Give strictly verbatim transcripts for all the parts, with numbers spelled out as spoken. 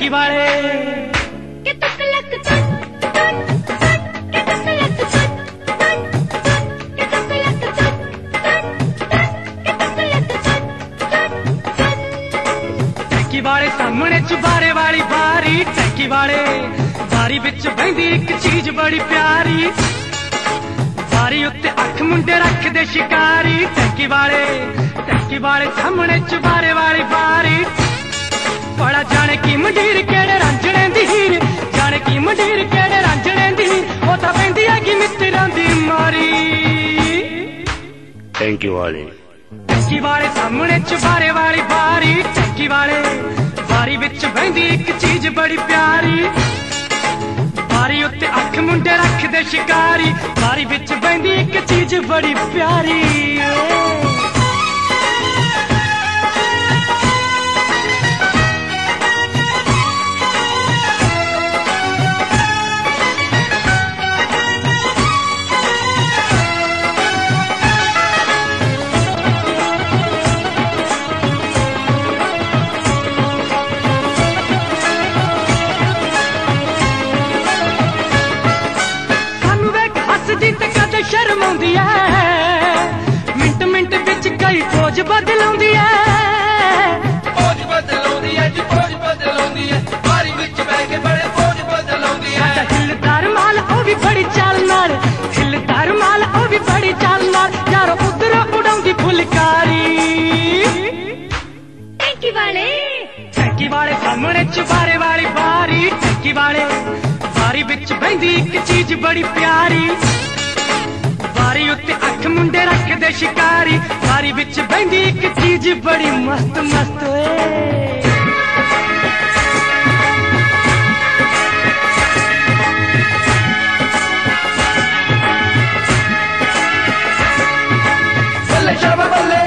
टैंकी वाले टैंकी वाले सामने चुबारे वाली बारी टैंकी वाले बारी विच बहिंदी एक चीज बड़ी प्यारी बारी उत्ते अख मुंडे रखदे शिकारी टैंकी वाले टैंकी वाले सामने चुबारे वाली बारी बड़ा जाने की मंडीर केड़े रांझणे दी हीर जाने की मंडीर केड़े रांझणे दी ओ तां पैंदी है कि मित्तरां दी मारी टैंकी वाले टैंकी वाले सामने चुबारे वाली बारी टैंकी वाले बारी विच बहिंदी एक चीज बड़ी प्यारी बारी उत्ते अख मुंडे रखदे शिकारी बारी विच बहिंदी एक चीज बड़ी प्यारी शर्म आउंदी है मिंट मिंट विच कई पोज बदलाउंदी है पोज बदलाउंदी है जी पोज बदलाउंदी है बारी विच बैठ के बड़े पोज बदलाउंदी है हिलदार माल ओ भी बड़ी चाल नाल हिलदार माल ओ भी बड़ी चाल नाल यार उधर उड़ाउंदी फुलकारी टैंकी वाले टैंकी वाले सामने चुबारे वाली बारी टैंकी वाले बारी विच बहिंदी एक चीज बड़ी प्यारी बारी उत्ते अख मुंडे रखदे शिकारी बारी विच बहिंदी एक चीज बड़ी मस्त मस्त बल्ले शाबा बल्ले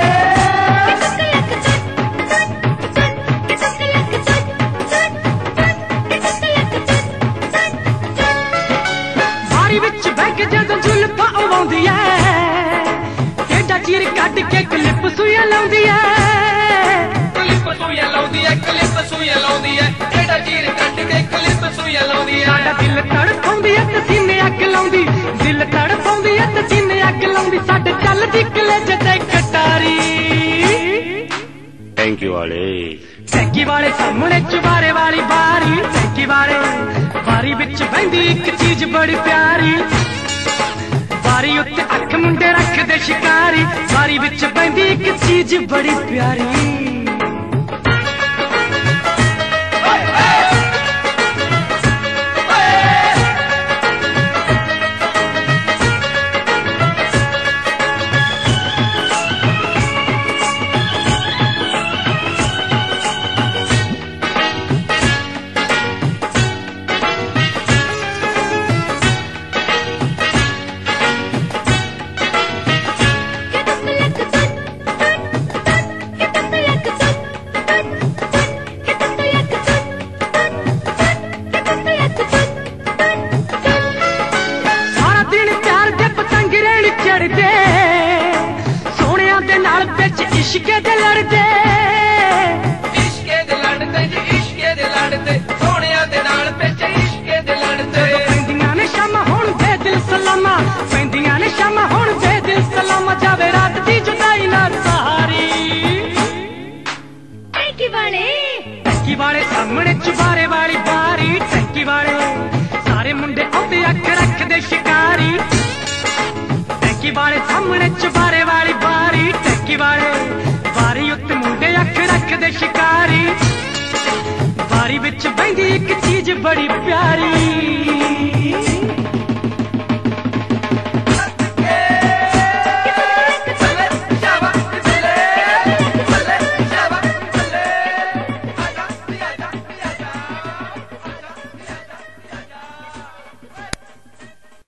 बारी विच बैठ के जदों जुल्फां उड़ाउंदी है केड़ा चीर कट के क्लिप सुइया लाउंदी है क्लिप सुइया लाउंदी है क्लिप सुइया लाउंदी है केड़ा चीर कट के क्लिप सुइया लाउंदी है साडा दिल तड़पाउंदी है ते सीने अग लाउंदी दिल तड़पाउंदी है ते सीने अग लाउंदी साडे चलदी कलेजे ते कटारी टैंकी वाले टैंकी वाले सामने चुबारे वाली बारी टैंकी वाले बारी विच बहिंदी एक चीज बड़ी प्यारी बारी उत्ते अख मुंडे रखदे शिकारी बारी विच बहिंदी एक चीज बड़ी प्यारी इश्के दे लड़दे इश्के दे लड़दे जी इश्के दे लड़दे सोहणियां दे नाल पिच इश्के दे लड़दे पैंदियां ने शामां हुण दे दिल सलामा पैंदियां ने शामां हुण दे दिल सलामा जावे रात दी जुदाई ना सहारी टैंकी वाले टैंकी वाले सामने चुबारे वाली बारी टैंकी वाले सारे मुंडे आउंदे अख रखदे शिकारी टैंकी वाले सामने चुबारे वाली बारी टैंकी वाले बारी उत्ते मुंडे अख रखदे शिकारी बारी विच बहिंदी एक चीज बड़ी प्यारी